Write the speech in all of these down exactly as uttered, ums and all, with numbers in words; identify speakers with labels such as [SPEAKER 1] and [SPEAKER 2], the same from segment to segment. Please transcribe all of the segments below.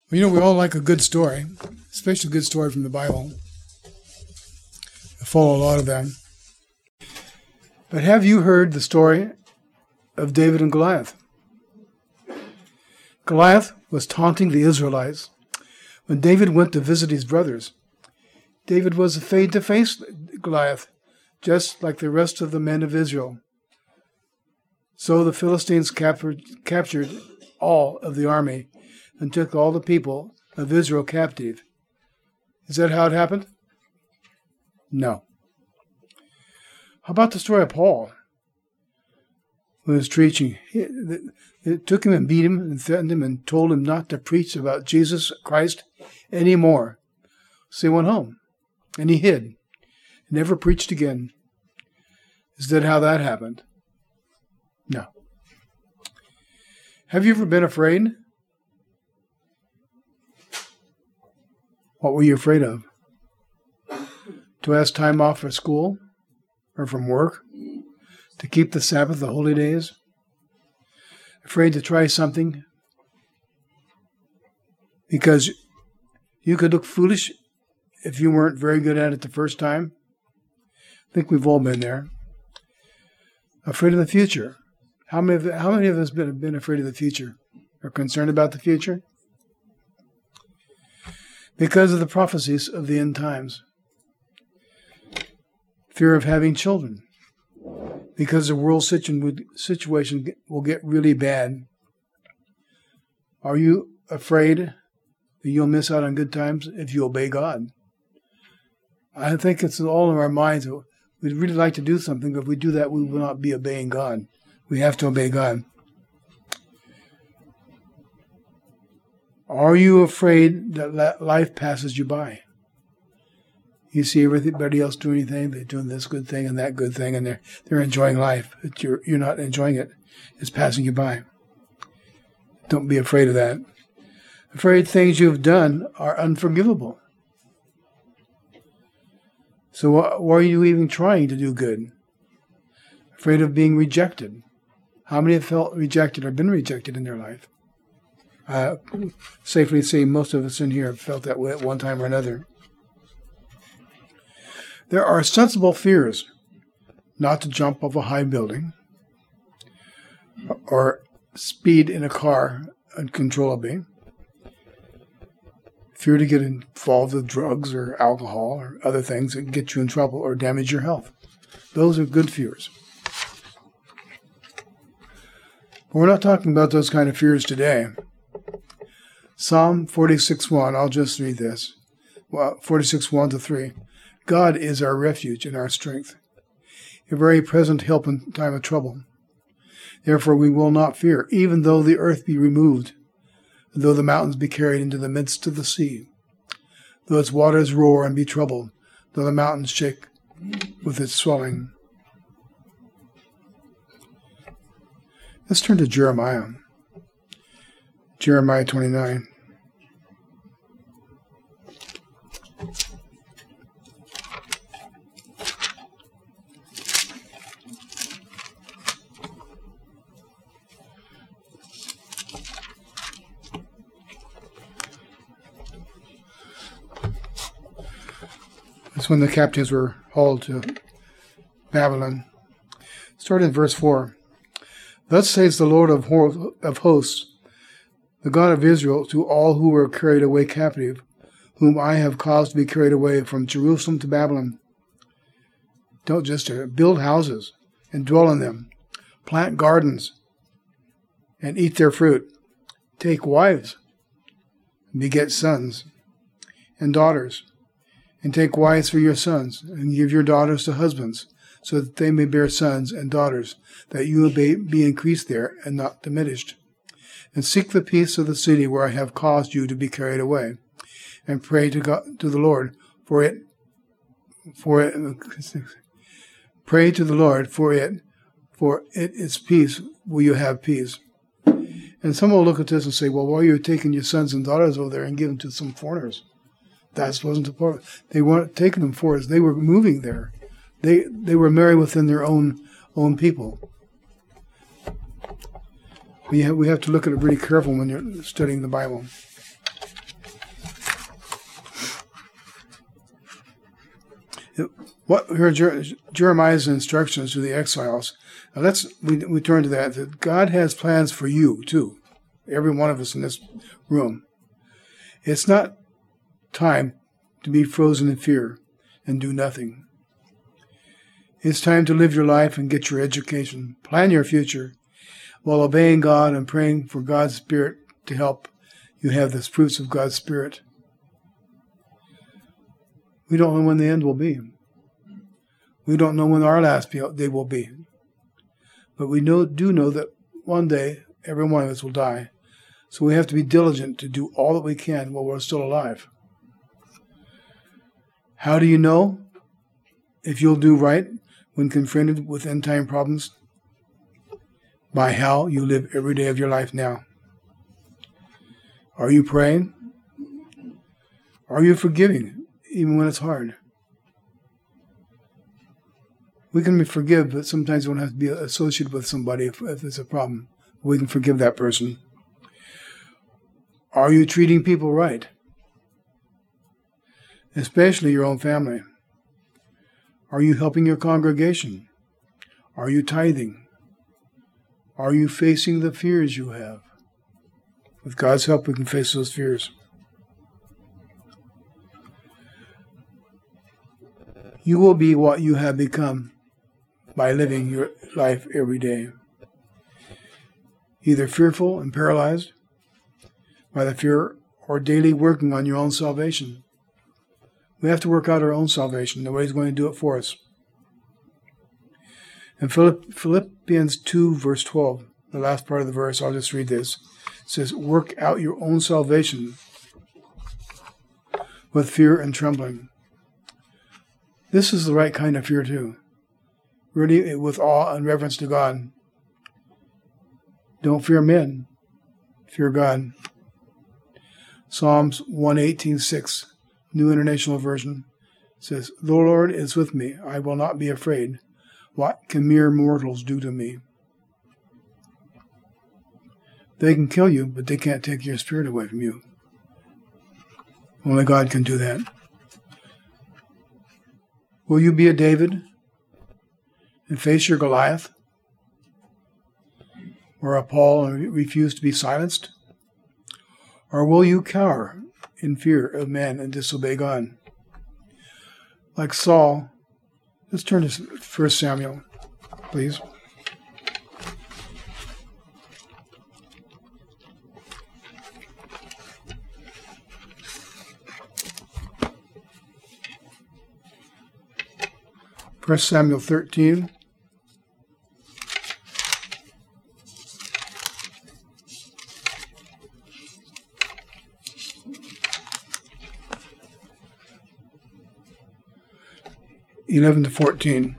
[SPEAKER 1] Well, you know, we all like a good story, especially a good story from the Bible. I follow a lot of them. But have you heard the story of David and Goliath? Goliath was taunting the Israelites when David went to visit his brothers. David was afraid to face Goliath, just like the rest of the men of Israel. So the Philistines captured, captured all of the army and took all the people of Israel captive. Is that how it happened? No. How about the story of Paul? When he was preaching, it, it took him and beat him and threatened him and told him not to preach about Jesus Christ anymore. So he went home and he hid. Never preached again. Is that how that happened? No. Have you ever been afraid? What were you afraid of? To ask time off for school or from work? To keep the Sabbath, the holy days? Afraid to try something because you could look foolish if you weren't very good at it the first time? I think we've all been there. Afraid of the future. How many of, how many of us have been, been afraid of the future? Or concerned about the future? Because of the prophecies of the end times. Fear of having children. Because the world situation will get really bad. Are you afraid that you'll miss out on good times if you obey God? I think it's all in our minds. We'd really like to do something, but if we do that, we will not be obeying God. We have to obey God. Are you afraid that life passes you by? You see everybody else doing anything, they're doing this good thing and that good thing, and they're they're enjoying life, but you're you're not enjoying it. It's passing you by. Don't be afraid of that. Afraid things you've done are unforgivable. So why are you even trying to do good? Afraid of being rejected. How many have felt rejected or been rejected in their life? Uh, safely say most of us in here have felt that way at one time or another. There are sensible fears. Not to jump off a high building or speed in a car uncontrollably. Fear to get involved with drugs or alcohol or other things that get you in trouble or damage your health. Those are good fears. But we're not talking about those kind of fears today. Psalm forty-six one, I'll just read this. Well, forty-six one to three. God is our refuge and our strength, a very present help in time of trouble. Therefore we will not fear, even though the earth be removed, and though the mountains be carried into the midst of the sea, though its waters roar and be troubled, though the mountains shake with its swelling. Let's turn to Jeremiah. Jeremiah twenty-nine. That's when the captives were hauled to Babylon. Start in verse four. Thus says the Lord of hosts, the God of Israel, to all who were carried away captive, whom I have caused to be carried away from Jerusalem to Babylon. Don't just build houses and dwell in them, plant gardens and eat their fruit, take wives and beget sons and daughters, and take wives for your sons, and give your daughters to husbands, so that they may bear sons and daughters, that you may be increased there and not diminished. And seek the peace of the city where I have caused you to be carried away, and pray to God, to the Lord, for it, for it, pray to the Lord for it, for it is peace. Will you have peace? And some will look at this and say, well, why are you taking your sons and daughters over there and giving them to some foreigners? That wasn't the point. They weren't taking them for us. They were moving there. They they were married within their own own people. We have, we have to look at it really careful when you're studying the Bible. What here Jer- Jeremiah's instructions to the exiles. Now let's we we turn to that. That God has plans for you too, every one of us in this room. It's not time to be frozen in fear and do nothing. It's time to live your life and get your education, plan your future, while obeying God and praying for God's Spirit to help you have the fruits of God's Spirit. We don't know when the end will be. We don't know when our last day will be. But we know, do know that one day every one of us will die. So we have to be diligent to do all that we can while we're still alive. How do you know if you'll do right when confronted with end-time problems? By how you live every day of your life now. Are you praying? Are you forgiving, even when it's hard? We can forgive, but sometimes we don't have to be associated with somebody if, if it's a problem. We can forgive that person. Are you treating people right? Especially your own family. Are you helping your congregation? Are you tithing? Are you facing the fears you have? With God's help, we can face those fears. You will be what you have become by living your life every day. Either fearful and paralyzed by the fear or daily working on your own salvation. We have to work out our own salvation. Nobody's going to do it for us. In Philippians two, verse twelve, the last part of the verse, I'll just read this. It says, work out your own salvation with fear and trembling. This is the right kind of fear too. Really, with awe and reverence to God. Don't fear men. Fear God. Psalms one eighteen, six, New International Version, says, the Lord is with me. I will not be afraid. What can mere mortals do to me? They can kill you, but they can't take your spirit away from you. Only God can do that. Will you be a David and face your Goliath? Or a Paul and refuse to be silenced? Or will you cower in fear of men and disobey God? Like Saul, let's turn to First Samuel, please. First Samuel thirteen. eleven to fourteen.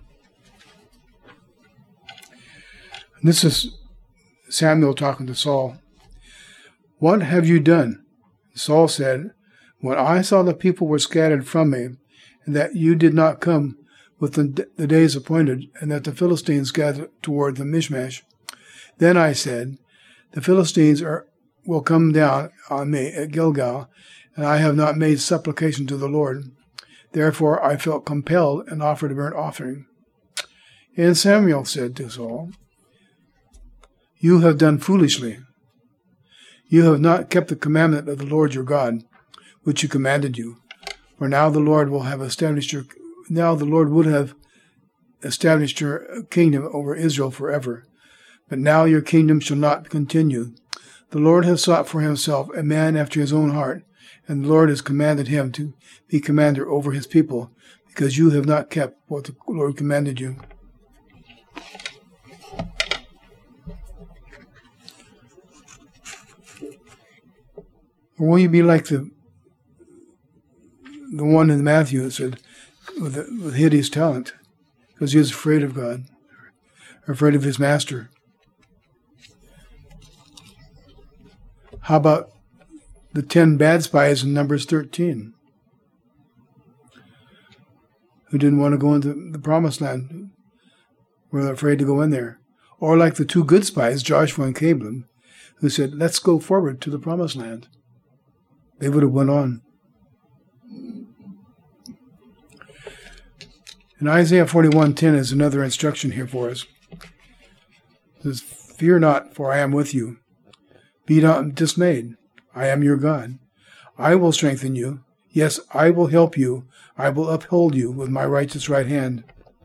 [SPEAKER 1] And this is Samuel talking to Saul. What have you done? Saul said, when I saw the people were scattered from me, and that you did not come with the, the days appointed, and that the Philistines gathered toward the Michmash, then I said, the Philistines are will come down on me at Gilgal, and I have not made supplication to the Lord. Therefore I felt compelled and offered a burnt offering. And Samuel said to Saul, you have done foolishly. You have not kept the commandment of the Lord your God, which he commanded you. For now the Lord will have established your now the Lord would have established your kingdom over Israel forever. But now your kingdom shall not continue. The Lord has sought for himself a man after his own heart, and the Lord has commanded him to be commander over his people, because you have not kept what the Lord commanded you. Or will you be like the the one in Matthew that said, with, with hid his talent, because he was afraid of God, or afraid of his master? How about the ten bad spies in Numbers thirteen, who didn't want to go into the promised land, were afraid to go in there? Or like the two good spies, Joshua and Caleb, who said, let's go forward to the promised land. They would have went on. And Isaiah forty-one ten is another instruction here for us. It says, fear not, for I am with you. Be not dismayed. I am your God. I will strengthen you. Yes, I will help you. I will uphold you with my righteous right hand.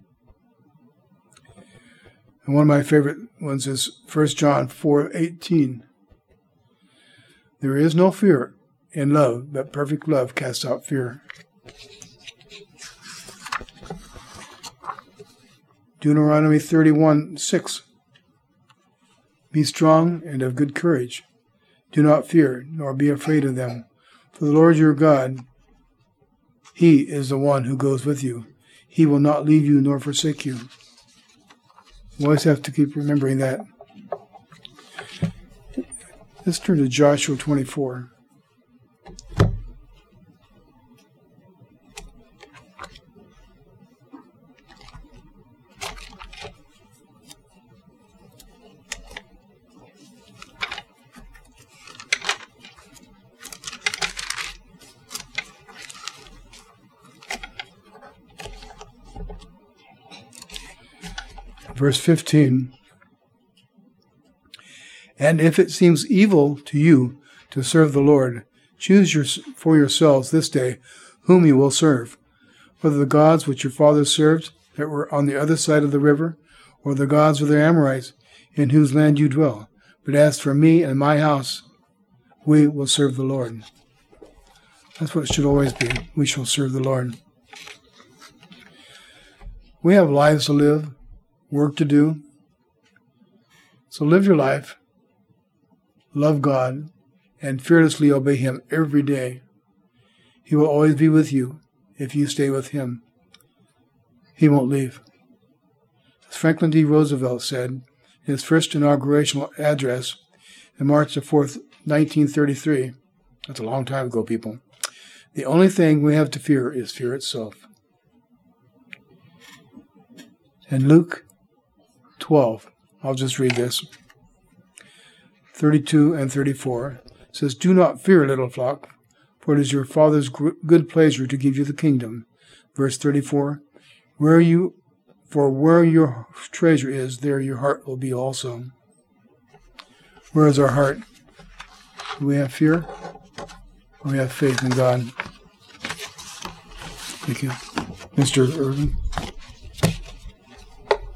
[SPEAKER 1] And one of my favorite ones is First John four eighteen. There is no fear in love, but perfect love casts out fear. Deuteronomy thirty-one six. Be strong and of good courage. Do not fear, nor be afraid of them. For the Lord your God, He is the one who goes with you. He will not leave you nor forsake you. You always have to keep remembering that. Let's turn to Joshua twenty-four. Verse fifteen, and if it seems evil to you to serve the Lord, choose your, for yourselves this day whom you will serve, whether the gods which your fathers served that were on the other side of the river, or the gods of the Amorites in whose land you dwell. But as for me and my house, we will serve the Lord. That's what it should always be. We shall serve the Lord. We have lives to live, work to do. So live your life, love God, and fearlessly obey Him every day. He will always be with you if you stay with Him. He won't leave. As Franklin D. Roosevelt said in his first inaugurational address on March the fourth, nineteen thirty-three, that's a long time ago, people, the only thing we have to fear is fear itself. And Luke twelve, I'll just read this, thirty-two and thirty-four, says, do not fear, little flock, for it is your Father's good pleasure to give you the kingdom. Verse thirty-four, where you, for where your treasure is, there your heart will be also. Where is our heart? Do we have fear? Or we have faith in God? Thank you. Mister Irvin.